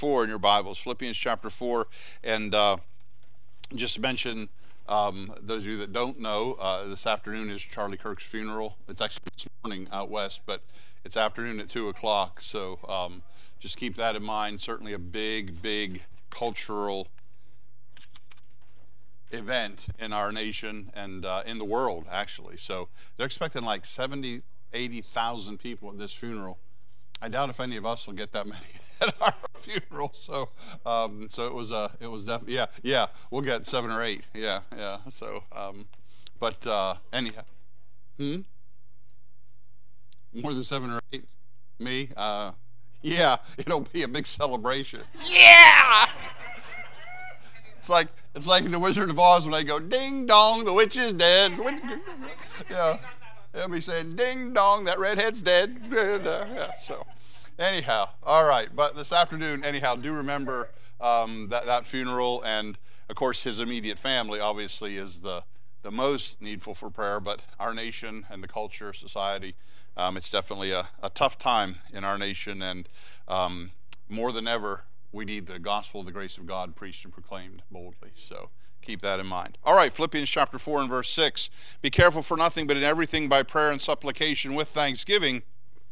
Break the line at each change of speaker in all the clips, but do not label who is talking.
4 in your Bibles, Philippians chapter 4, and just to mention, those of you that don't know, this afternoon is Charlie Kirk's funeral. It's actually this morning out west, but it's afternoon at 2 o'clock, so just keep that in mind. Certainly a big cultural event in our nation and in the world, actually. So they're expecting like 70, 80,000 people at this funeral. I doubt if any of us will get that many at our funeral. So it was definitely, yeah, we'll get 7 or 8. Yeah. So, anyhow, more than 7 or 8. Me, yeah, it'll be a big celebration. Yeah. It's like in the Wizard of Oz when they go, ding dong, the witch is dead. Yeah, they'll be saying, ding dong, that redhead's dead. Yeah, so anyhow, all right. But this afternoon, anyhow, do remember that funeral, and of course his immediate family obviously is the most needful for prayer. But our nation and the culture, society, it's definitely a tough time in our nation, and more than ever, we need the gospel of the grace of God preached and proclaimed boldly. So keep that in mind. All right, Philippians chapter 4 and verse 6. Be careful for nothing, but in everything by prayer and supplication with thanksgiving,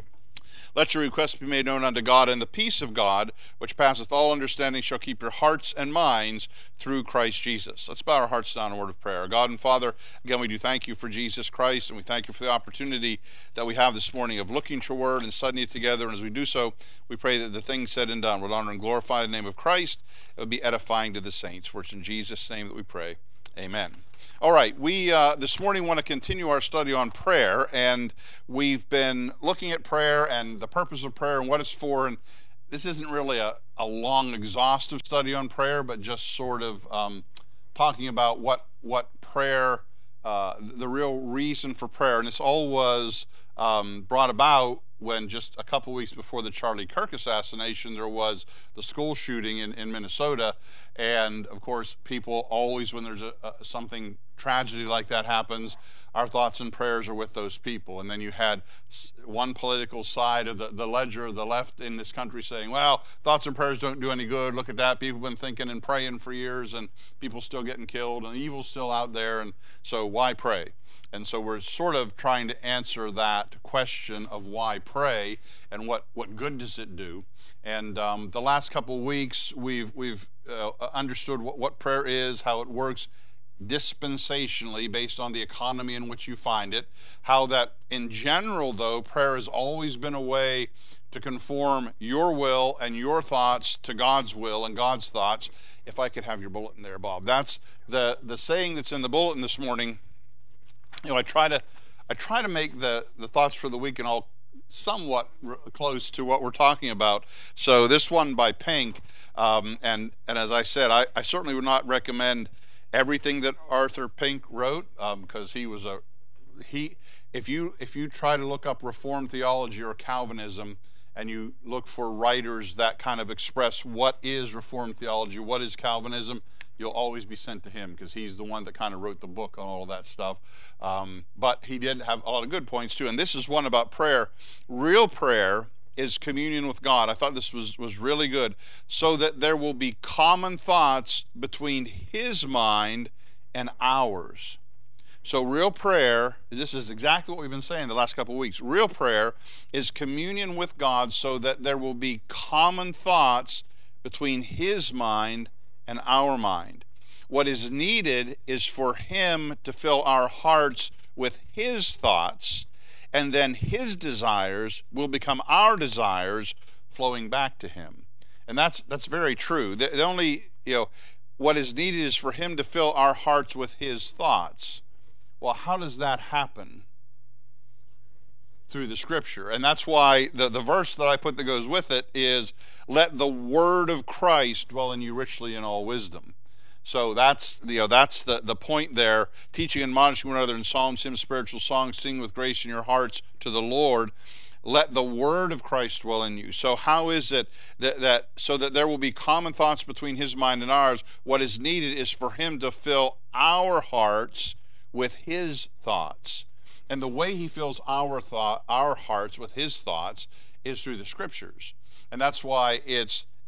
let your requests be made known unto God, and the peace of God, which passeth all understanding, shall keep your hearts and minds through Christ Jesus. Let's bow our hearts down in a word of prayer. God and Father, again, we do thank you for Jesus Christ, and we thank you for the opportunity that we have this morning of looking at your word and studying it together. And as we do so, we pray that the things said and done would honor and glorify the name of Christ. It would be edifying to the saints. For it's in Jesus' name that we pray. Amen. All right, we this morning want to continue our study on prayer, and we've been looking at prayer and the purpose of prayer and what it's for. And this isn't really a long, exhaustive study on prayer, but just sort of talking about what prayer, the real reason for prayer. And this all was brought about when just a couple weeks before the Charlie Kirk assassination, there was the school shooting in Minnesota. And of course, people always, when there's something tragedy like that happens, our thoughts and prayers are with those people. And then you had one political side of the ledger of the left in this country saying, well, thoughts and prayers don't do any good. Look at that. People have been thinking and praying for years, and people still getting killed, and evil's still out there. And so why pray? And so we're sort of trying to answer that question of why pray and what good does it do. And the last couple of weeks, we've understood what prayer is, how it works dispensationally based on the economy in which you find it, how that in general, though, prayer has always been a way to conform your will and your thoughts to God's will and God's thoughts. If I could have your bulletin there, Bob. That's the saying that's in the bulletin this morning. You know, I try to make the thoughts for the week and all somewhat close to what we're talking about. So this one by Pink, and as I said, I certainly would not recommend everything that Arthur Pink wrote, because if you try to look up Reformed theology or Calvinism, and you look for writers that kind of express what is Reformed theology, what is Calvinism, you'll always be sent to him, because he's the one that kind of wrote the book on all of that stuff. But he did have a lot of good points too. And this is one about prayer. Real prayer is communion with God. I thought this was really good. So that there will be common thoughts between his mind and ours. So real prayer, this is exactly what we've been saying the last couple of weeks. Real prayer is communion with God so that there will be common thoughts between his mind and our mind. What is needed is for him to fill our hearts with his thoughts, and then his desires will become our desires, flowing back to him. And that's very true. The only, what is needed is for him to fill our hearts with his thoughts. Well, how does that happen? Through the scripture. And that's why the verse that I put that goes with it is, let the word of Christ dwell in you richly in all wisdom. So that's the point there. Teaching and admonishing one another in psalms, hymns, spiritual songs, sing with grace in your hearts to the Lord. Let the word of Christ dwell in you. So how is it that so that there will be common thoughts between his mind and ours? What is needed is for him to fill our hearts with his thoughts. And the way he fills our hearts with his thoughts is through the scriptures. And that's why it's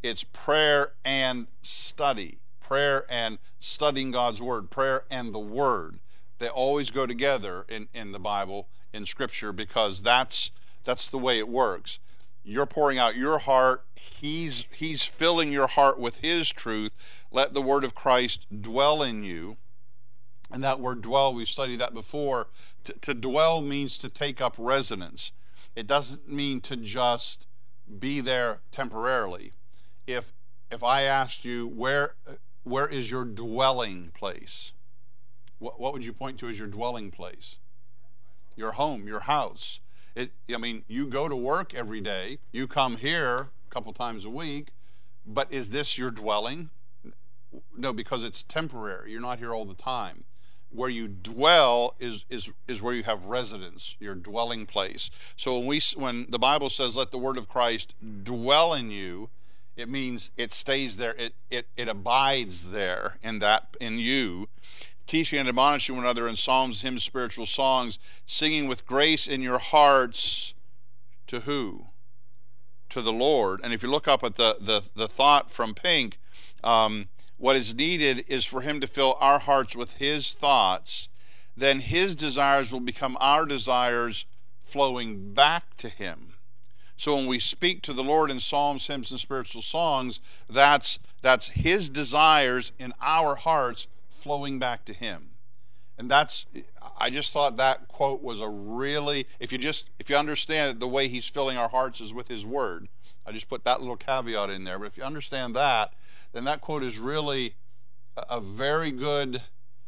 it's prayer and study. Prayer and studying God's Word. Prayer and the Word. They always go together in the Bible, in Scripture, because that's the way it works. You're pouring out your heart. He's filling your heart with His truth. Let the Word of Christ dwell in you. And that word dwell, we've studied that before. To dwell means to take up residence. It doesn't mean to just be there temporarily. If I asked you, where is your dwelling place? What would you point to as your dwelling place? Your home, your house. You go to work every day. You come here a couple times a week. But is this your dwelling? No, because it's temporary. You're not here all the time. Where you dwell is where you have residence, your dwelling place. So when the Bible says, let the word of Christ dwell in you, it means it stays there, it abides there in you, teaching and admonishing one another in psalms, hymns, spiritual songs, singing with grace in your hearts to who? To the Lord. And if you look up at the thought from Pink, what is needed is for Him to fill our hearts with His thoughts. Then His desires will become our desires, flowing back to Him. So when we speak to the Lord in psalms, hymns, and spiritual songs, that's His desires in our hearts flowing back to Him. And I just thought that quote was a really, if you understand the way He's filling our hearts is with His Word. I just put that little caveat in there. But if you understand that, then that quote is really a very good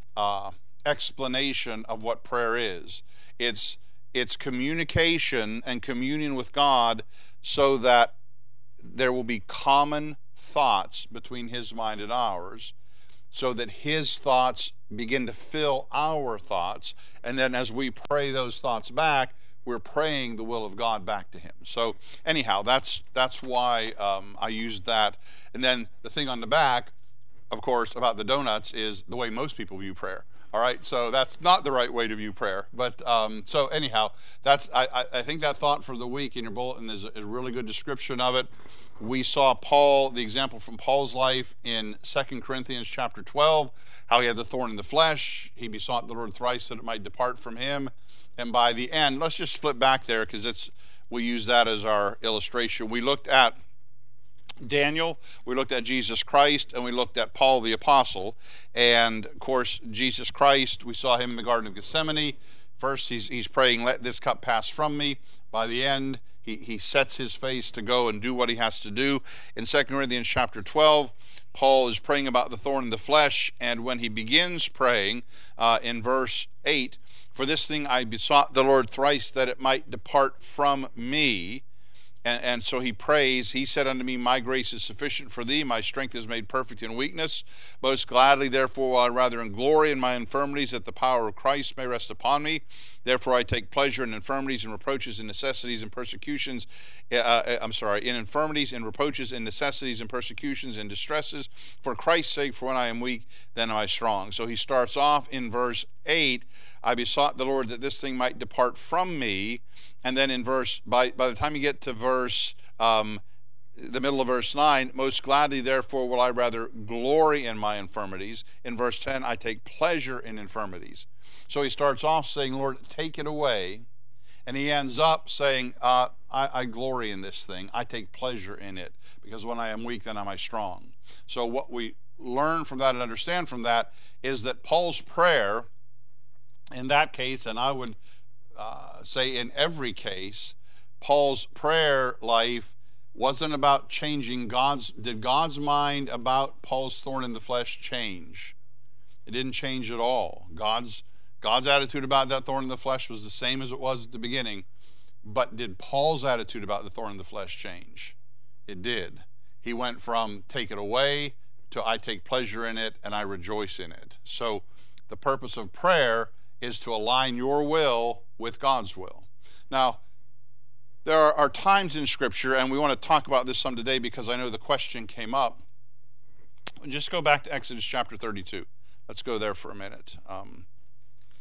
explanation of what prayer is. It's communication and communion with God so that there will be common thoughts between His mind and ours, so that His thoughts begin to fill our thoughts. And then as we pray those thoughts back, we're praying the will of God back to Him. So anyhow, that's why I used that. And then the thing on the back, of course, about the donuts is the way most people view prayer. All right, so that's not the right way to view prayer. But so anyhow, I think that thought for the week in your bulletin is a really good description of it. We saw the example from Paul's life in 2 Corinthians chapter 12, how he had the thorn in the flesh. He besought the Lord thrice that it might depart from him. And by the end, let's just flip back there because we use that as our illustration. We looked at Daniel, we looked at Jesus Christ, and we looked at Paul the Apostle. And of course, Jesus Christ, we saw him in the Garden of Gethsemane. First, he's praying, let this cup pass from me. By the end, he sets his face to go and do what he has to do. In 2 Corinthians chapter 12, Paul is praying about the thorn in the flesh, and when he begins praying in verse 8, for this thing I besought the Lord thrice that it might depart from me. And so he prays, he said unto me, my grace is sufficient for thee, my strength is made perfect in weakness. Most gladly, therefore, will I rather in glory in my infirmities, that the power of Christ may rest upon me. Therefore I take pleasure in infirmities and reproaches and necessities and persecutions. In infirmities and reproaches and necessities and persecutions and distresses. For Christ's sake, for when I am weak, then am I strong. So he starts off in verse 8, I besought the Lord that this thing might depart from me. And then by the time you get to verse, the middle of verse 9, most gladly therefore will I rather glory in my infirmities. In verse 10, I take pleasure in infirmities. So he starts off saying, Lord, take it away. And he ends up saying, I glory in this thing. I take pleasure in it. Because when I am weak, then am I strong. So what we learn from that and understand from that is that Paul's prayer, in that case, and I would say in every case, Paul's prayer life wasn't about changing did God's mind about Paul's thorn in the flesh change? It didn't change at all. God's attitude about that thorn in the flesh was the same as it was at the beginning. But did Paul's attitude about the thorn in the flesh change? It did. He went from take it away to I take pleasure in it and I rejoice in it. So the purpose of prayer is to align your will with God's will. Now, there are times in Scripture, and we want to talk about this some today because I know the question came up. Just go back to Exodus chapter 32. Let's go there for a minute.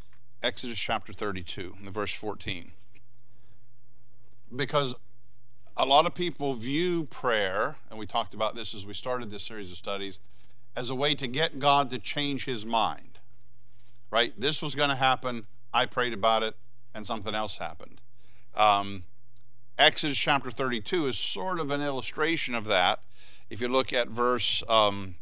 Exodus chapter 32, verse 14. Because A lot of people view prayer, and we talked about this as we started this series of studies, as a way to get God to change his mind, right? This was going to happen, I prayed about it, and something else happened. Exodus chapter 32 is sort of an illustration of that. If you look at verse 9.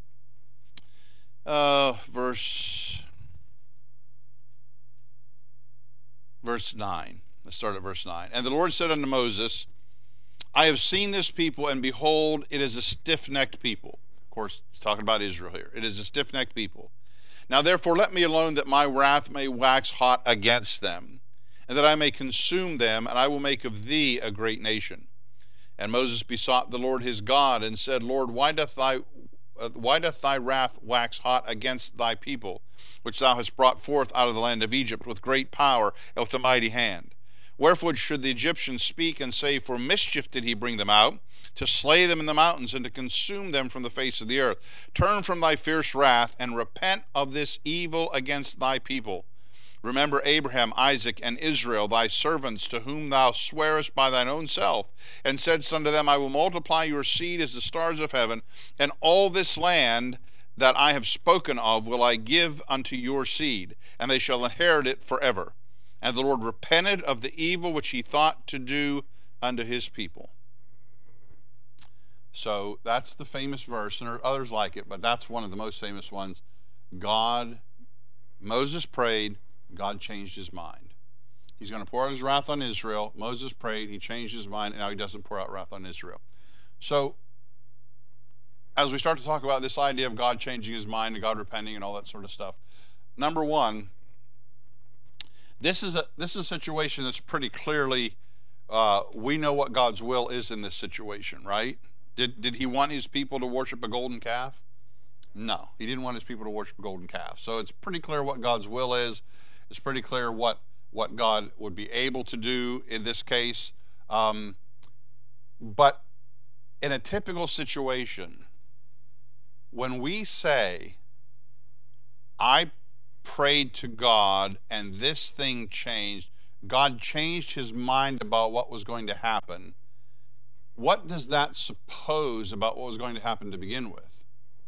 Let's start at verse 9. And the Lord said unto Moses, I have seen this people, and behold, it is a stiff-necked people. Of course, it's talking about Israel here. It is a stiff-necked people. Now therefore let me alone, that my wrath may wax hot against them, and that I may consume them, and I will make of thee a great nation. And Moses besought the Lord his God, and said, Lord, why doth thy wrath wax hot against thy people, which thou hast brought forth out of the land of Egypt with great power and with a mighty hand? Wherefore should the Egyptians speak and say, for mischief did he bring them out, to slay them in the mountains, and to consume them from the face of the earth? Turn from thy fierce wrath, and repent of this evil against thy people. Remember Abraham, Isaac, and Israel, thy servants, to whom thou swarest by thine own self, and saidst unto them, I will multiply your seed as the stars of heaven, and all this land that I have spoken of will I give unto your seed, and they shall inherit it forever. And the Lord repented of the evil which he thought to do unto his people. So that's the famous verse, and there are others like it, but that's one of the most famous ones. Moses prayed, God changed his mind. He's going to pour out his wrath on Israel. Moses prayed, he changed his mind, and now he doesn't pour out wrath on Israel. So as we start to talk about this idea of God changing his mind and God repenting and all that sort of stuff, number one, this is a situation that's pretty clearly, we know what God's will is in this situation, right? Did he want his people to worship a golden calf? No, he didn't want his people to worship a golden calf. So it's pretty clear what God's will is. It's pretty clear what God would be able to do in this case. But in a typical situation, when we say, I prayed to God and this thing changed, God changed his mind about what was going to happen, what does that suppose about what was going to happen to begin with?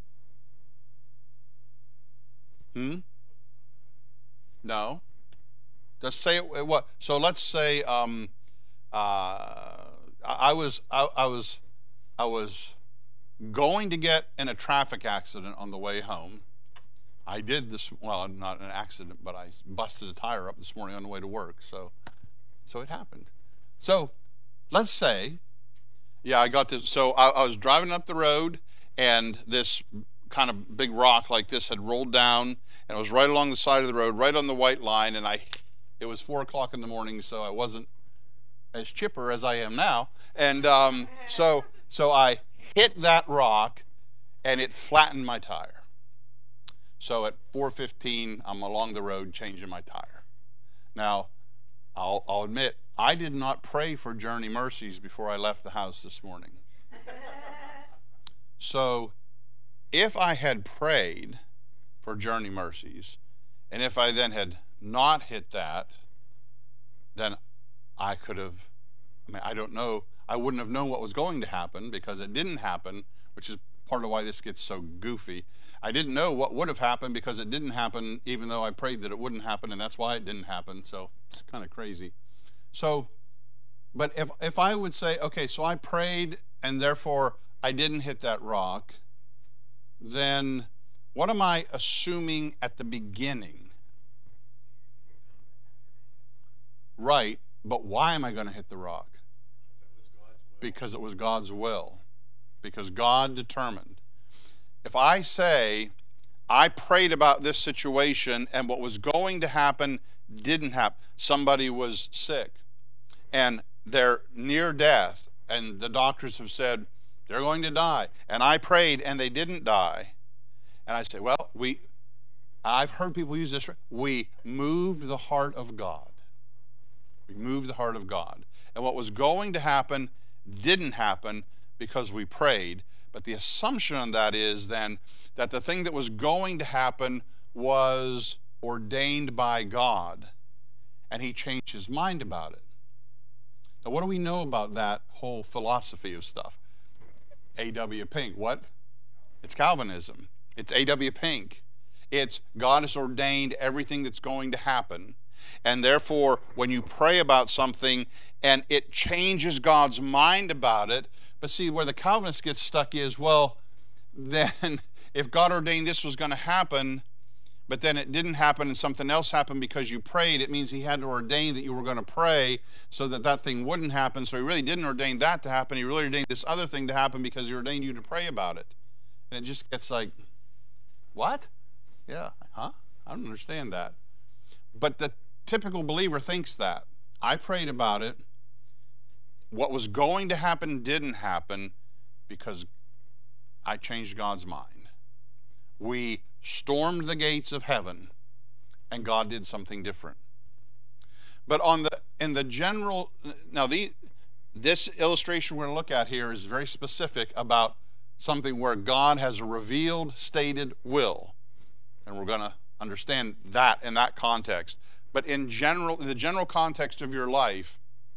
No. Just say it. What? So let's say I was going to get in a traffic accident on the way home. I did this, well, not an accident, but I busted a tire up this morning on the way to work. So it happened. So let's say, I got this. So I was driving up the road, and this kind of big rock like this had rolled down, and it was right along the side of the road, right on the white line, and it was 4 o'clock in the morning, so I wasn't as chipper as I am now. And so I hit that rock, and it flattened my tire. So at 4:15, I'm along the road changing my tire. Now, I'll admit, I did not pray for journey mercies before I left the house this morning. So if I had prayed for journey mercies, and if I then had not hit that, then I could have, I don't know, I wouldn't have known what was going to happen because it didn't happen, which is part of why this gets so goofy. I didn't know what would have happened because it didn't happen, even though I prayed that it wouldn't happen, and that's why it didn't happen. So it's kind of crazy. So, but if I would say, okay, so I prayed and therefore I didn't hit that rock, then what am I assuming at the beginning? Right, but why am I going to hit the rock? Because it was God's will. Because God determined. If I say, I prayed about this situation and what was going to happen didn't happen. Somebody was sick and they're near death and the doctors have said they're going to die. And I prayed and they didn't die. And I say, well, I've heard people use this. We moved the heart of God. We moved the heart of God. And what was going to happen didn't happen because we prayed. But the assumption on that is then that the thing that was going to happen was ordained by God, and he changed his mind about it. Now, what do we know about that whole philosophy of stuff? A.W. Pink, what? It's Calvinism. It's A.W. Pink. It's God has ordained everything that's going to happen, and therefore when you pray about something and it changes God's mind about it, but see, where the Calvinist gets stuck is, well, then if God ordained this was going to happen, but then it didn't happen and something else happened because you prayed, it means he had to ordain that you were going to pray so that that thing wouldn't happen. So he really didn't ordain that to happen. He really ordained this other thing to happen because he ordained you to pray about it. And it just gets like, what? Yeah, huh? I don't understand that. But the typical believer thinks that. I prayed about it. What was going to happen didn't happen because I changed God's mind. We stormed the gates of heaven, and God did something different. But in the general, now this illustration we're going to look at here is very specific about something where God has a revealed, stated will, and we're going to understand that in that context. But in the general context of your life,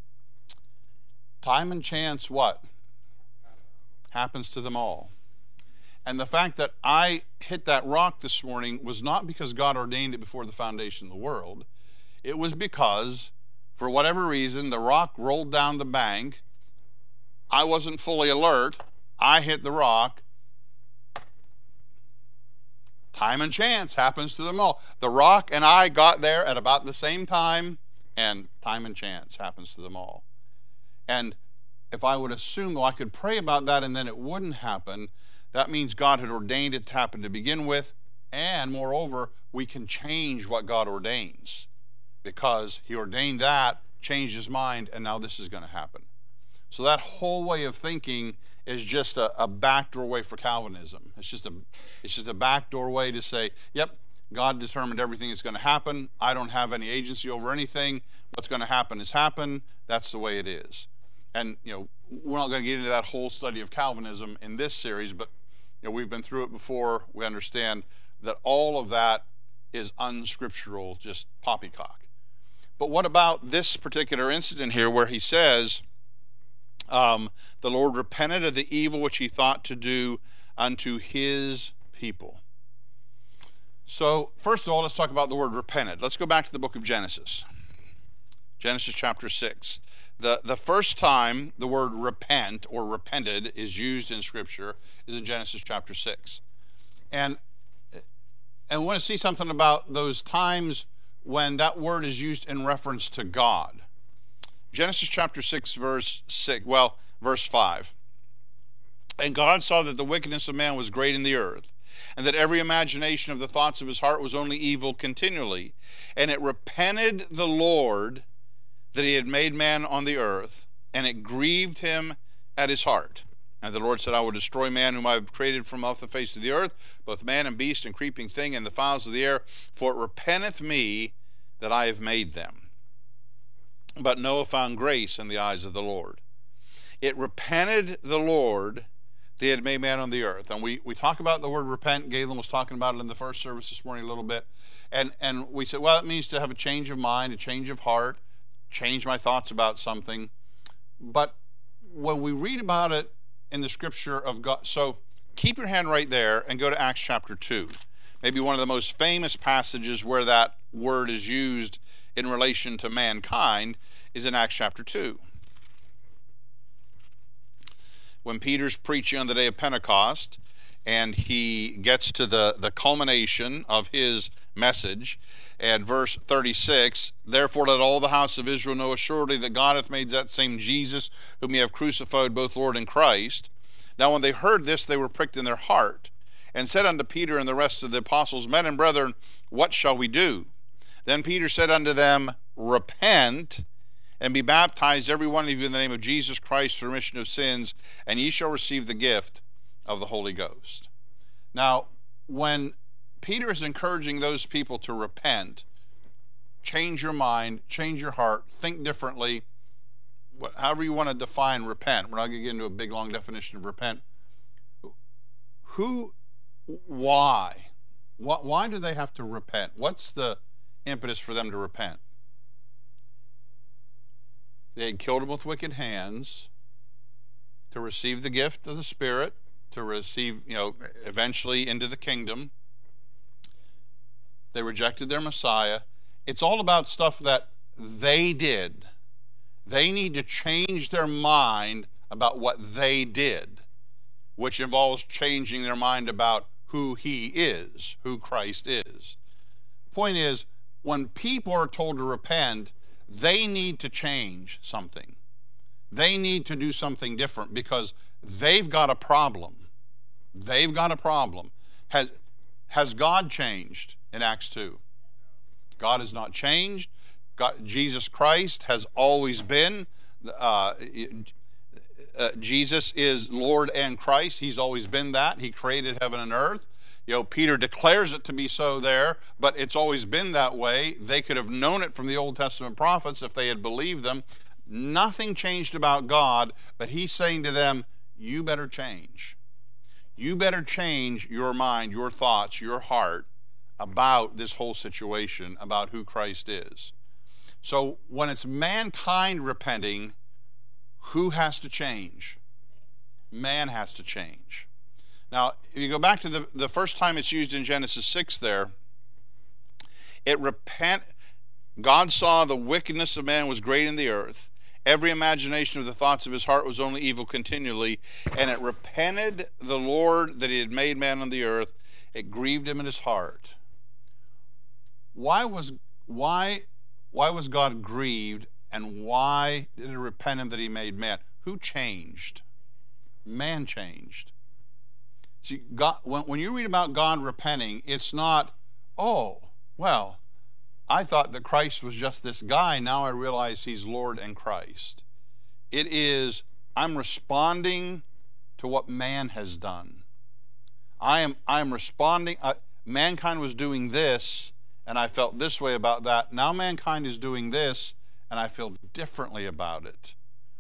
time and chance, what? Happens to them all. And the fact that I hit that rock this morning was not because God ordained it before the foundation of the world. It was because, for whatever reason, the rock rolled down the bank. I wasn't fully alert. I hit the rock. Time and chance happens to them all. The rock and I got there at about the same time, and time and chance happens to them all. And if I would assume, I could pray about that and then it wouldn't happen, that means God had ordained it to happen to begin with, and moreover, we can change what God ordains because he ordained that, changed his mind, and now this is going to happen. So that whole way of thinking is just a backdoor way for Calvinism. It's just a backdoor way to say, yep, God determined everything that's going to happen. I don't have any agency over anything. What's going to happen is happen. That's the way it is. And, we're not going to get into that whole study of Calvinism in this series, but we've been through it before. We understand that all of that is unscriptural, just poppycock. But what about this particular incident here where he says, the Lord repented of the evil which he thought to do unto his people? So, first of all, let's talk about the word repented. Let's go back to the book of Genesis. Genesis chapter 6. The first time the word repent or repented is used in Scripture is in Genesis chapter 6. And we want to see something about those times when that word is used in reference to God. Genesis chapter 6, verse 5. And God saw that the wickedness of man was great in the earth, and that every imagination of the thoughts of his heart was only evil continually. And it repented the Lord that he had made man on the earth, and it grieved him at his heart. And the Lord said, I will destroy man whom I have created from off the face of the earth, both man and beast and creeping thing and the fowls of the air, for it repenteth me that I have made them. But Noah found grace in the eyes of the Lord. It repented the Lord that he had made man on the earth. And we talk about the word repent. Galen was talking about it in the first service this morning a little bit. And we said, well, it means to have a change of mind, a change of heart, change my thoughts about something. But when we read about it in the Scripture of God, so keep your hand right there and go to Acts chapter 2. Maybe one of the most famous passages where that word is used in relation to mankind is in Acts chapter 2. When Peter's preaching on the day of Pentecost, and he gets to the culmination of his message, and verse 36, therefore let all the house of Israel know assuredly that God hath made that same Jesus, whom ye have crucified, both Lord and Christ. Now when they heard this, they were pricked in their heart, and said unto Peter and the rest of the apostles, men and brethren, what shall we do? Then Peter said unto them, repent, and be baptized every one of you in the name of Jesus Christ for remission of sins, and ye shall receive the gift of the Holy Ghost. Now, when Peter is encouraging those people to repent, change your mind, change your heart, think differently, however you want to define repent. We're not going to get into a big, long definition of repent. Why do they have to repent? What's the impetus for them to repent? They had killed him with wicked hands to receive the gift of the Spirit, to receive, eventually into the kingdom. They rejected their Messiah. It's all about stuff that they did. They need to change their mind about what they did, which involves changing their mind about who he is, who Christ is. Point is, when people are told to repent, they need to change something. They need to do something different because they've got a problem. They've got a problem. Has God changed in Acts 2? God has not changed. Jesus Christ has always been. Jesus is Lord and Christ. He's always been that. He created heaven and earth. Peter declares it to be so there, but it's always been that way. They could have known it from the Old Testament prophets if they had believed them. Nothing changed about God, but he's saying to them, you better change. You better change your mind, your thoughts, your heart about this whole situation, about who Christ is. So when it's mankind repenting, who has to change? Man has to change. Now, if you go back to the first time it's used in Genesis 6 there, God saw the wickedness of man was great in the earth. Every imagination of the thoughts of his heart was only evil continually. And it repented the Lord that he had made man on the earth. It grieved him in his heart. Why was God grieved, and why did it repent him that he made man? Who changed? Man changed. See, God, when you read about God repenting, it's not, oh, well, I thought that Christ was just this guy. Now I realize he's Lord and Christ. It is, I'm responding to what man has done. I'm responding. Mankind was doing this, and I felt this way about that. Now mankind is doing this, and I feel differently about it.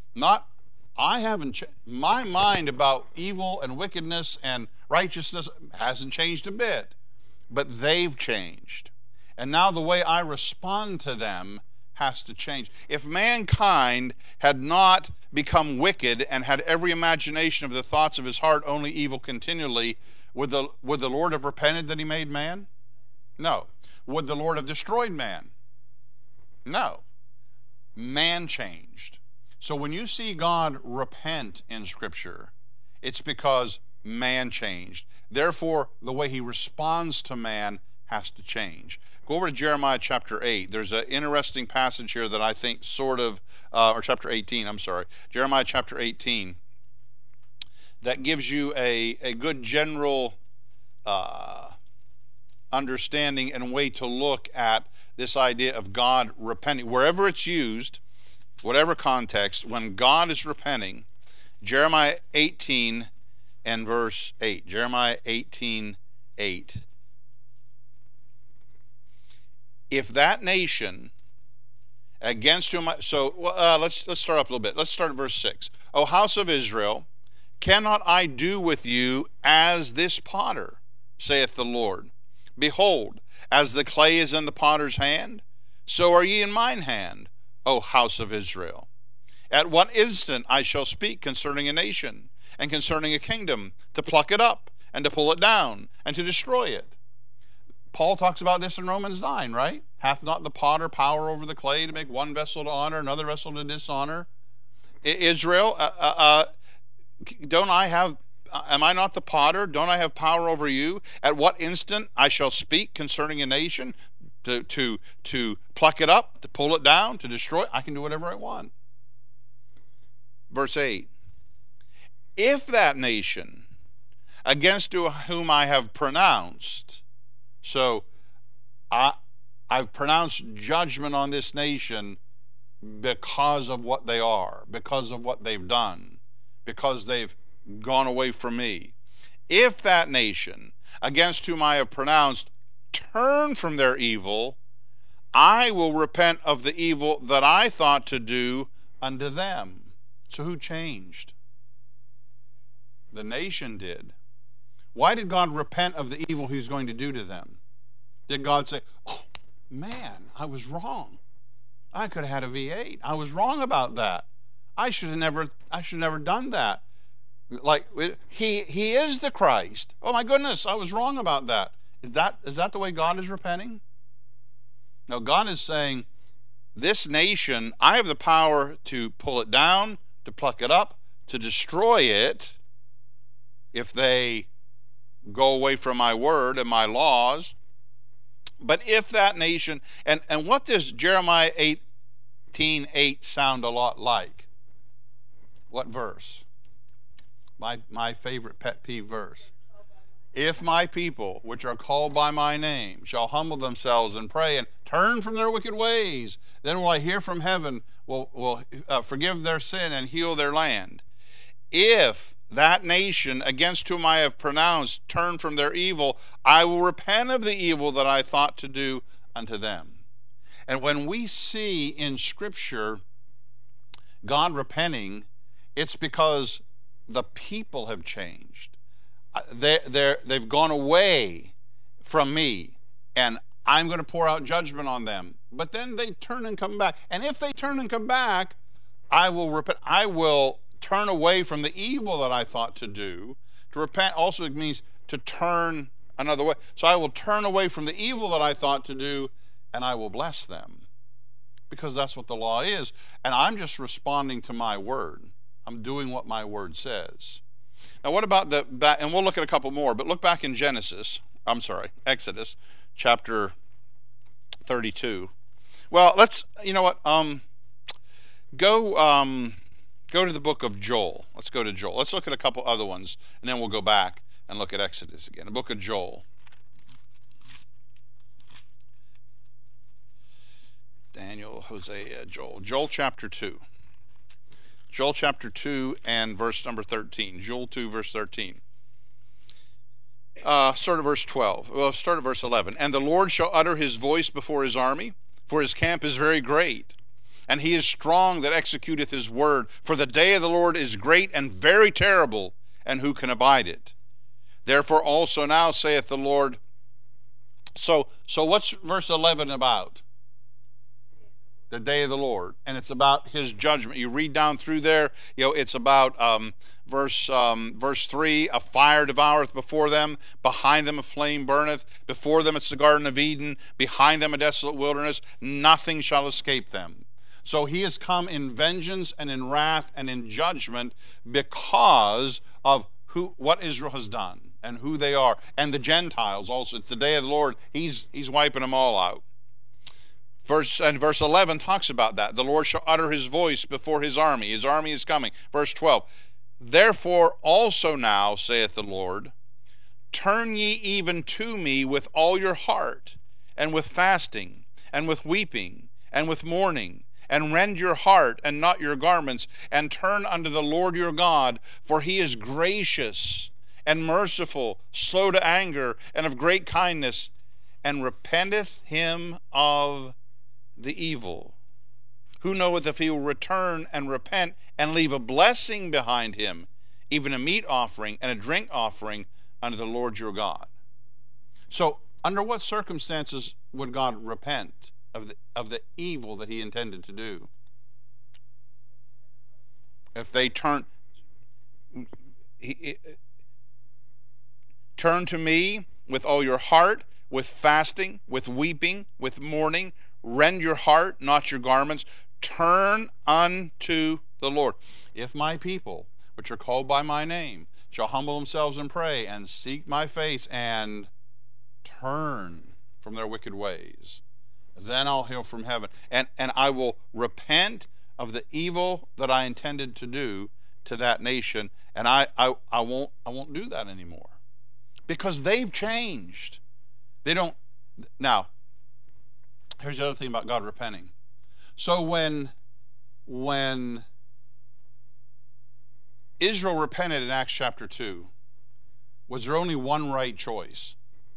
My mind about evil and wickedness and righteousness hasn't changed a bit, but they've changed. And now the way I respond to them has to change. If mankind had not become wicked and had every imagination of the thoughts of his heart only evil continually, would the Lord have repented that he made man? No. Would the Lord have destroyed man? No. Man changed. So when you see God repent in Scripture, it's because man changed. Therefore, the way he responds to man has to change. Go over to Jeremiah chapter 8. There's an interesting passage here that I think or chapter 18, I'm sorry. Jeremiah chapter 18. That gives you a good general understanding and way to look at this idea of God repenting. Wherever it's used, whatever context, when God is repenting, Jeremiah 18 and verse 8. Jeremiah 18, 8. If that nation against whom let's start up a little bit. Let's start at verse 6. O house of Israel, cannot I do with you as this potter, saith the Lord? Behold, as the clay is in the potter's hand, so are ye in mine hand, O house of Israel. At what instant I shall speak concerning a nation, and concerning a kingdom, to pluck it up, and to pull it down, and to destroy it. Paul talks about this in Romans 9, right? Hath not the potter power over the clay to make one vessel to honor, another vessel to dishonor? Israel, am I not the potter? Don't I have power over you? At what instant I shall speak concerning a nation, to pluck it up, to pull it down, to destroy it? I can do whatever I want. Verse 8. If that nation, against whom I have pronounced, so I've pronounced judgment on this nation because of what they are, because of what they've done, because they've gone away from me. If that nation, against whom I have pronounced, turn from their evil, I will repent of the evil that I thought to do unto them. So who changed? The nation did. Why did God repent of the evil he was going to do to them? Did God say, oh, man, I was wrong. I could have had a V8. I was wrong about that. I should have never done that. Like, he is the Christ. Oh my goodness, I was wrong about that. Is that the way God is repenting? No, God is saying, this nation, I have the power to pull it down, to pluck it up, to destroy it if they go away from my word and my laws. But if that nation, and what does Jeremiah 18:8 sound a lot like? What verse? My favorite pet peeve verse. If my people, which are called by my name, shall humble themselves and pray and turn from their wicked ways, then will I hear from heaven, will forgive their sin and heal their land. If that nation against whom I have pronounced turn from their evil, I will repent of the evil that I thought to do unto them. And when we see in Scripture God repenting, it's because the people have changed. They've gone away from me, and I'm going to pour out judgment on them. But then they turn and come back. And if they turn and come back, I will repent. I will turn away from the evil that I thought to do. To repent also means to turn another way. So I will turn away from the evil that I thought to do, and I will bless them. Because that's what the law is. And I'm just responding to my word. I'm doing what my word says. Now what about and we'll look at a couple more, but look back in Exodus chapter 32. Well, let's, go to the book of Joel. Let's go to Joel. Let's look at a couple other ones, and then we'll go back and look at Exodus again. The book of Joel. Daniel, Hosea, Joel. Joel chapter 2. Joel chapter 2 and verse number 13. Joel 2, verse 13. Start at verse 12. Well, start at verse 11. And the Lord shall utter his voice before his army, for his camp is very great. And he is strong that executeth his word. For the day of the Lord is great and very terrible, and who can abide it? Therefore also now saith the Lord. So what's verse 11 about? The day of the Lord. And it's about his judgment. You read down through there, it's about verse 3, a fire devoureth before them, behind them a flame burneth, before them it's the Garden of Eden, behind them a desolate wilderness, nothing shall escape them. So he has come in vengeance and in wrath and in judgment because of what Israel has done and who they are. And the Gentiles also. It's the day of the Lord. He's wiping them all out. Verse 11 talks about that. The Lord shall utter his voice before his army. His army is coming. Verse 12. Therefore also now, saith the Lord, turn ye even to me with all your heart, and with fasting, and with weeping, and with mourning, and rend your heart and not your garments, and turn unto the Lord your God, for he is gracious and merciful, slow to anger, and of great kindness, and repenteth him of the evil. Who knoweth if he will return and repent and leave a blessing behind him, even a meat offering and a drink offering unto the Lord your God? So, under what circumstances would God repent of the evil that he intended to do? If they turn to me with all your heart, with fasting, with weeping, with mourning, rend your heart, not your garments, turn unto the Lord. If my people, which are called by my name, shall humble themselves and pray and seek my face and turn from their wicked ways, then I'll hear from heaven, and I will repent of the evil that I intended to do to that nation, and I won't do that anymore, because they've changed. They don't. Now, here's the other thing about God repenting. So when Israel repented in Acts chapter 2, was there only one right choice?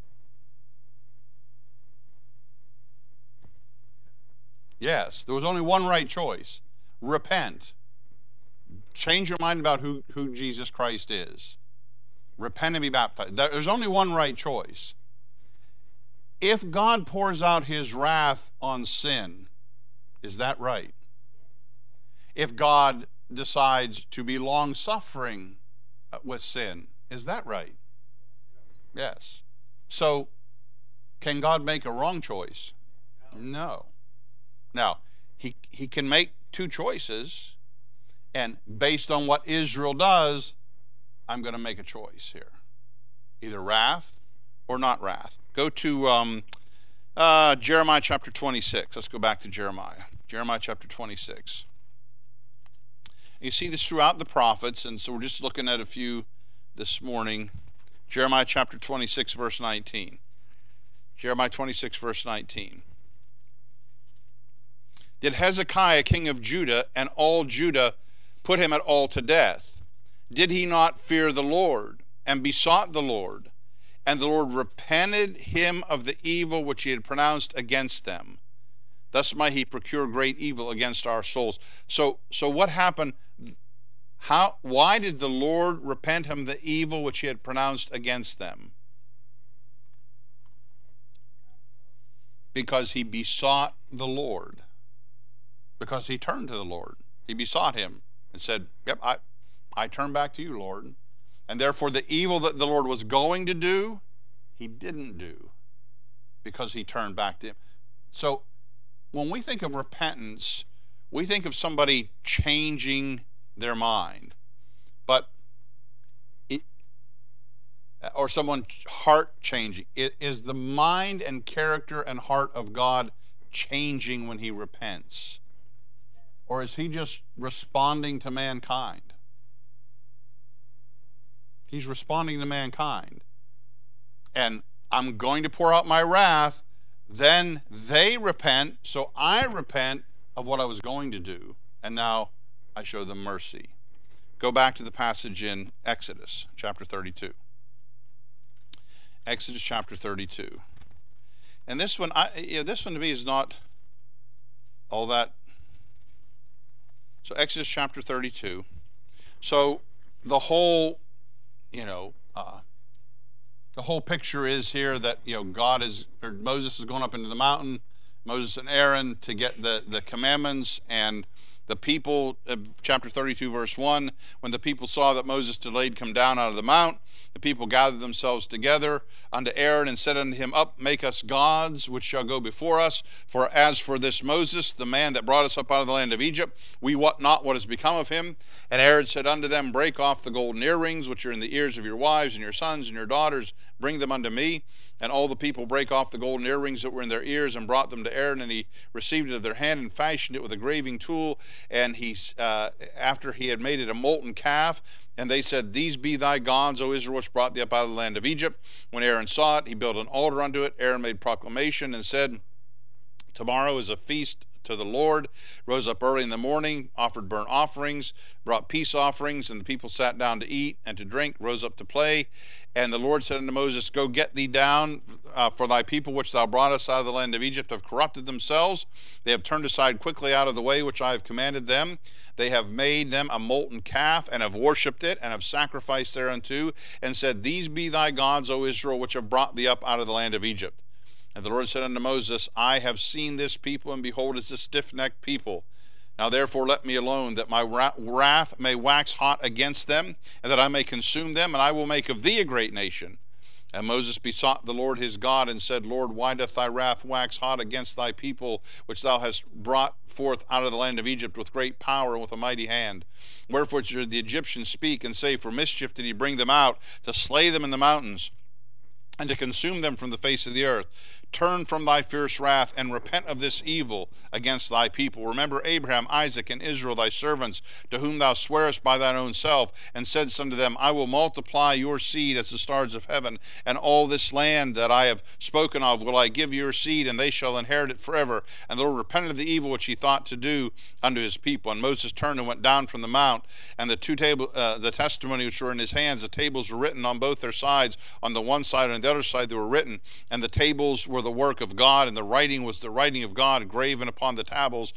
Yes, there was only one right choice. Repent. Change your mind about who Jesus Christ is. Repent and be baptized. There's only one right choice. If God pours out his wrath on sin, Is that right? If God decides to be long-suffering with sin, is that right? Yes. So, can God make a wrong choice? No. Now, he can make two choices, and based on what Israel does, I'm going to make a choice here. Either wrath or not wrath. Go to Jeremiah chapter 26. Let's go back to Jeremiah. Jeremiah chapter 26. You see this throughout the prophets, and so we're just looking at a few this morning. Jeremiah chapter 26, verse 19. Jeremiah 26, verse 19. Did Hezekiah, king of Judah, and all Judah put him at all to death? Did he not fear the Lord, and besought the Lord? And the Lord repented him of the evil which he had pronounced against them. Thus might he procure great evil against our souls. So what happened? Why did the Lord repent him of the evil which he had pronounced against them? Because he besought the Lord. Because he turned to the Lord. He besought him and said, yep, I turn back to you, Lord. And therefore the evil that the Lord was going to do, he didn't do. Because he turned back to him. So when we think of repentance, we think of somebody changing their mind. But or someone's heart changing. Is the mind and character and heart of God changing when he repents? Or is he just responding to mankind? He's responding to mankind. And I'm going to pour out my wrath. Then they repent, so I repent of what I was going to do. And now I show them mercy. Go back to the passage in Exodus chapter 32. Exodus chapter 32. And this one, this one to me is not all that. So Exodus chapter 32. So the whole, the whole picture is here that, Moses is going up into the mountain, Moses and Aaron, to get the commandments, and the people, chapter 32, verse 1, when the people saw that Moses delayed come down out of the mount, the people gathered themselves together unto Aaron and said unto him, Up, make us gods, which shall go before us. For as for this Moses, the man that brought us up out of the land of Egypt, we wot not what has become of him. And Aaron said unto them, Break off the golden earrings, which are in the ears of your wives and your sons and your daughters, bring them unto me. And all the people brake off the golden earrings that were in their ears and brought them to Aaron, and he received it of their hand and fashioned it with a graving tool. And he, after he had made it a molten calf, and they said, These be thy gods, O Israel, which brought thee up out of the land of Egypt. When Aaron saw it, he built an altar unto it. Aaron made proclamation and said, Tomorrow is a feast to the Lord. Rose up early in the morning, offered burnt offerings, brought peace offerings, and the people sat down to eat and to drink, rose up to play. And the Lord said unto Moses, Go get thee down, for thy people which thou broughtest out of the land of Egypt have corrupted themselves. They have turned aside quickly out of the way which I have commanded them. They have made them a molten calf, and have worshipped it, and have sacrificed thereunto, and said, These be thy gods, O Israel, which have brought thee up out of the land of Egypt. And the Lord said unto Moses, I have seen this people, and behold, it's a stiff-necked people. Now therefore let me alone, that my wrath may wax hot against them, and that I may consume them, and I will make of thee a great nation. And Moses besought the Lord his God, and said, Lord, why doth thy wrath wax hot against thy people, which thou hast brought forth out of the land of Egypt with great power and with a mighty hand? Wherefore should the Egyptians speak and say, For mischief did he bring them out, to slay them in the mountains, and to consume them from the face of the earth? Turn from thy fierce wrath, and repent of this evil against thy people. Remember Abraham, Isaac, and Israel thy servants, to whom thou swarest by thine own self, and saidst unto them, I will multiply your seed as the stars of heaven, and all this land that I have spoken of will I give your seed, and they shall inherit it forever. And the Lord repented of the evil which he thought to do unto his people. And Moses turned and went down from the mount, and the testimony which were in his hands, the tables were written on both their sides, on the one side and on the other side they were written, and the tables were the work of God, and the writing was the writing of God graven upon the tables.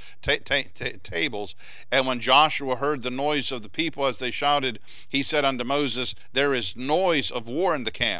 And when Joshua heard the noise of the people as they shouted, he said unto Moses, There is noise of war in the camp.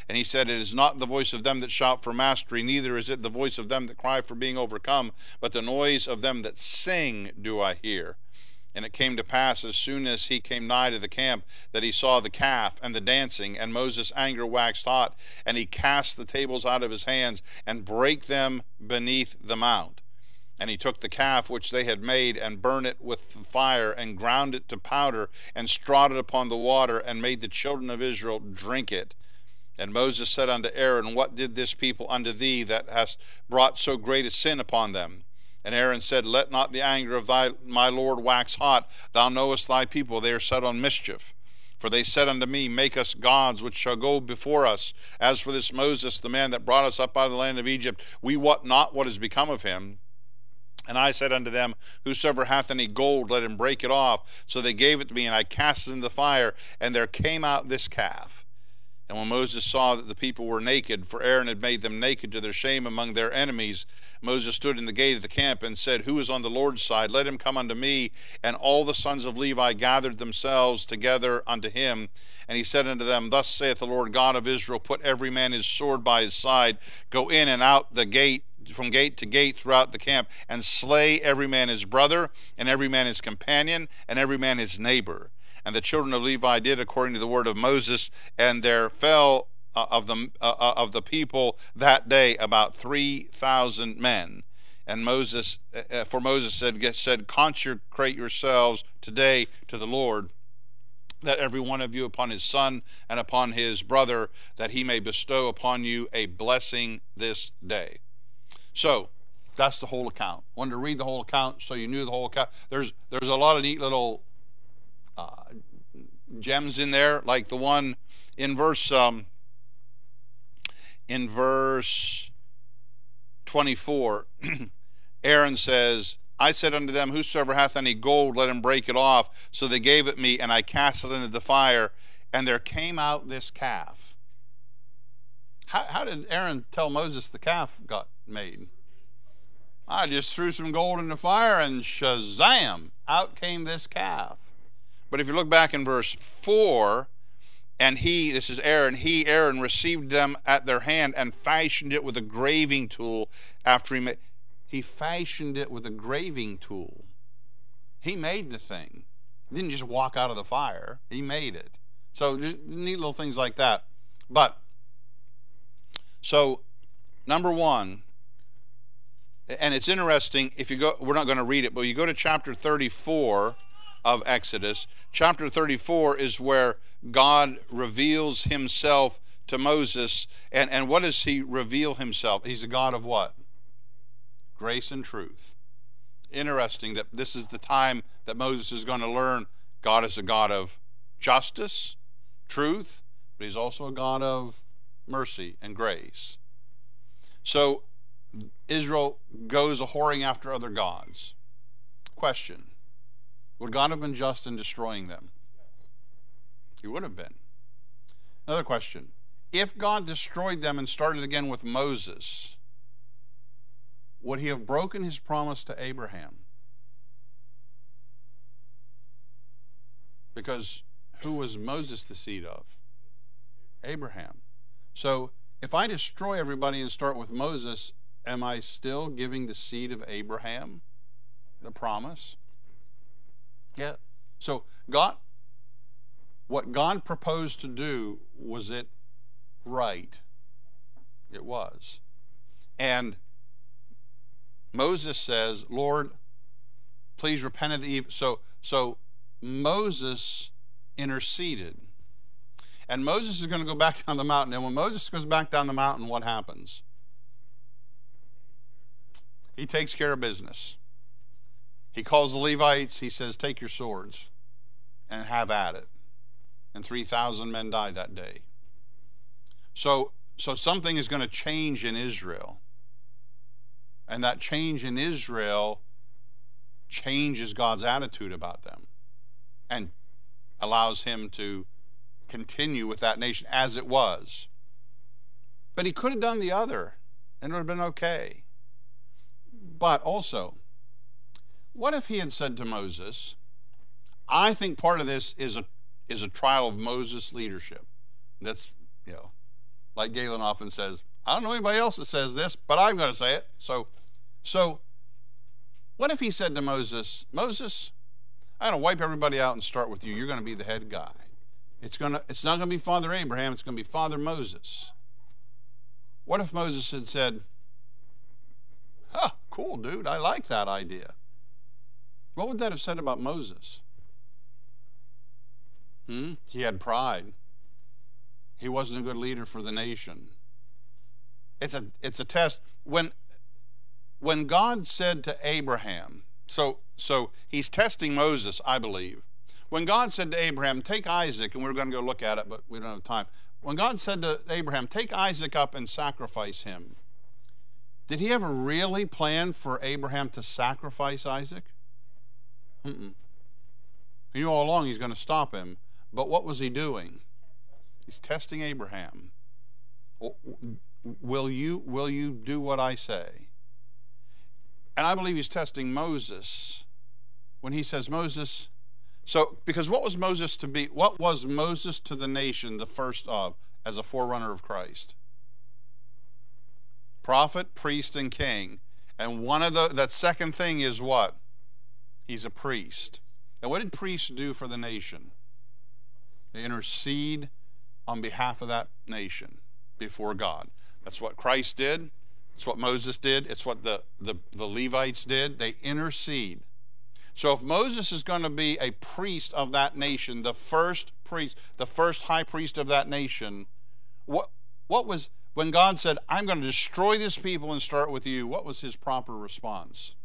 And he said, it is not the voice of them that shout for mastery, neither is it the voice of them that cry for being overcome, but the noise of them that sing do I hear. And it came to pass, as soon as he came nigh to the camp, that he saw the calf and the dancing, and Moses' anger waxed hot, and he cast the tables out of his hands, and brake them beneath the mount. And he took the calf which they had made, and burned it with fire, and ground it to powder, and strawed it upon the water, and made the children of Israel drink it. And Moses said unto Aaron, what did this people unto thee, that hast brought so great a sin upon them? And Aaron said, let not the anger of my Lord wax hot. Thou knowest thy people, they are set on mischief. For they said unto me, make us gods which shall go before us. As for this Moses, the man that brought us up out of the land of Egypt, we wot not what is become of him. And I said unto them, whosoever hath any gold, let him break it off. So they gave it to me, and I cast it into the fire, and there came out this calf. And when Moses saw that the people were naked, for Aaron had made them naked to their shame among their enemies, Moses stood in the gate of the camp and said, who is on the Lord's side? Let him come unto me. And all the sons of Levi gathered themselves together unto him. And he said unto them, thus saith the Lord God of Israel, put every man his sword by his side, go in and out the gate, from gate to gate throughout the camp, and slay every man his brother, and every man his companion, and every man his neighbor. And the children of Levi did according to the word of Moses, and there fell of the people that day about 3,000 men. And Moses, for Moses said, consecrate yourselves today to the Lord, that every one of you upon his son and upon his brother, that he may bestow upon you a blessing this day. So that's the whole account. I wanted to read the whole account so you knew the whole account. There's a lot of neat little gems in there, like the one in verse 24. Aaron says, I said unto them, whosoever hath any gold, let him break it off. So they gave it me, and I cast it into the fire, and there came out this calf. How did Aaron tell Moses the calf got made? I just threw some gold in the fire, and shazam, out came this calf. But if you look back in verse 4, and this is Aaron, Aaron, received them at their hand and fashioned it with a graving tool after he fashioned it with a graving tool. He made the thing. He didn't just walk out of the fire. He made it. So just neat little things like that. But, so, number one, and it's interesting, if you go, we're not going to read it, but you go to chapter 34 of Exodus. Chapter 34 is where God reveals himself to Moses. And what does he reveal himself? He's a God of what? Grace and truth. Interesting that this is the time that Moses is going to learn God is a God of justice, truth, but he's also a God of mercy and grace. So Israel goes a-whoring after other gods. Question. Would God have been just in destroying them? He would have been. Another question. If God destroyed them and started again with Moses, would he have broken his promise to Abraham? Because who was Moses the seed of? Abraham. So if I destroy everybody and start with Moses, am I still giving the seed of Abraham the promise? Yeah. So what God proposed to do, was it right? It was. And Moses says, Lord, please repent of the evil. So Moses interceded. And Moses is going to go back down the mountain. And when Moses goes back down the mountain, what happens? He takes care of business. He calls the Levites. He says, take your swords and have at it. And 3,000 men died that day. So something is going to change in Israel. And that change in Israel changes God's attitude about them and allows him to continue with that nation as it was. But he could have done the other, and it would have been okay. But also, what if he had said to Moses, I think part of this is a trial of Moses' leadership. That's, like Galen often says, I don't know anybody else that says this, but I'm going to say it. So what if he said to Moses, Moses, I'm going to wipe everybody out and start with you. You're going to be the head guy. It's not going to be Father Abraham. It's going to be Father Moses. What if Moses had said, cool, dude, I like that idea. What would that have said about Moses? He had pride. He wasn't a good leader for the nation. It's a test. When God said to Abraham, so he's testing Moses, I believe. When God said to Abraham, take Isaac, and we're going to go look at it, but we don't have time. When God said to Abraham, take Isaac up and sacrifice him, did he ever really plan for Abraham to sacrifice Isaac? He knew all along he's going to stop him. But what was he doing? He's testing Abraham. Will you do what I say? And I believe he's testing Moses when he says, Moses, because what was Moses to be? What was Moses to the nation the first of as a forerunner of Christ? Prophet, priest, and king. And that second thing is what? He's a priest. And what did priests do for the nation? They intercede on behalf of that nation before God. That's what Christ did. It's what Moses did. It's what the Levites did. They intercede. So if Moses is going to be a priest of that nation, the first priest, the first high priest of that nation, what was, when God said, I'm going to destroy this people and start with you, what was his proper response?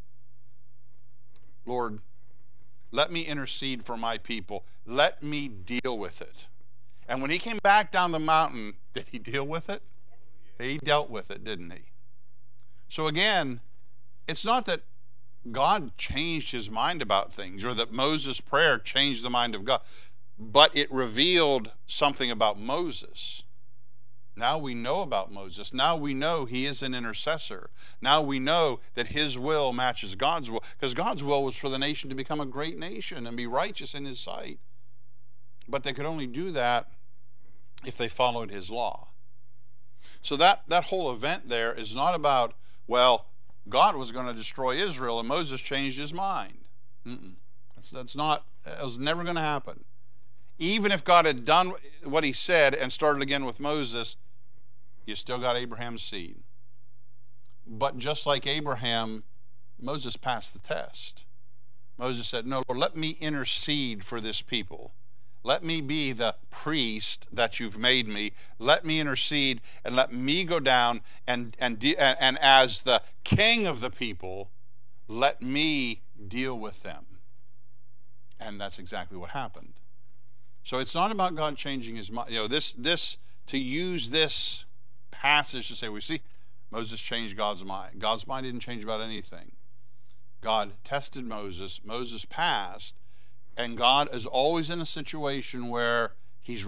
Lord, let me intercede for my people. Let me deal with it. And when he came back down the mountain, did he deal with it? He dealt with it, didn't he? So again, it's not that God changed his mind about things or that Moses' prayer changed the mind of God, but it revealed something about Moses. Now we know about Moses. Now we know he is an intercessor. Now we know that his will matches God's will, because God's will was for the nation to become a great nation and be righteous in his sight. But they could only do that if they followed his law. So that whole event there is not about, well, God was going to destroy Israel and Moses changed his mind. That's not, it was never going to happen. Even if God had done what he said and started again with Moses, you still got Abraham's seed. But just like Abraham, Moses passed the test. Moses said, no, Lord, let me intercede for this people. Let me be the priest that you've made me. Let me intercede and let me go down and as the king of the people, let me deal with them. And that's exactly what happened. So it's not about God changing his mind. To use this passage to say, we see Moses changed God's mind. God's mind didn't change about anything. God tested Moses. Moses passed. And God is always in a situation where he's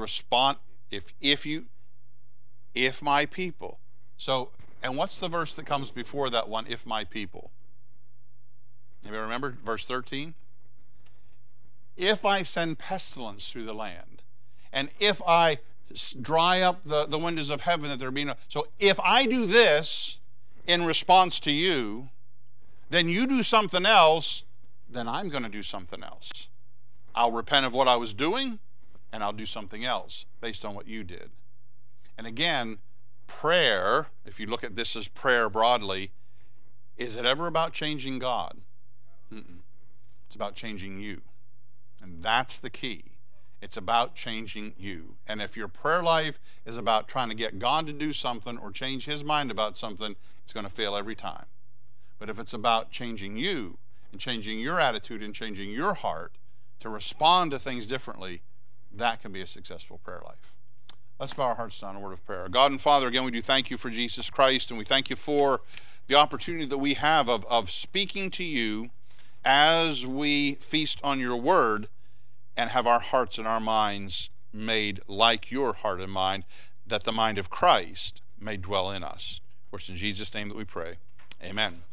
if my people. So, and what's the verse that comes before that one, if my people? Anybody remember verse 13? If I send pestilence through the land, and if I dry up the windows of heaven that there be no. So if I do this in response to you, then you do something else, then I'm going to do something else. I'll repent of what I was doing, and I'll do something else based on what you did. And again, prayer, if you look at this as prayer broadly, is it ever about changing God? It's about changing you. And that's the key. It's about changing you. And if your prayer life is about trying to get God to do something or change his mind about something, it's going to fail every time. But if it's about changing you and changing your attitude and changing your heart to respond to things differently, that can be a successful prayer life. Let's bow our hearts down in a word of prayer. God and Father, again, we do thank you for Jesus Christ, and we thank you for the opportunity that we have of speaking to you as we feast on your word and have our hearts and our minds made like your heart and mind, that the mind of Christ may dwell in us. For it's in Jesus' name that we pray. Amen.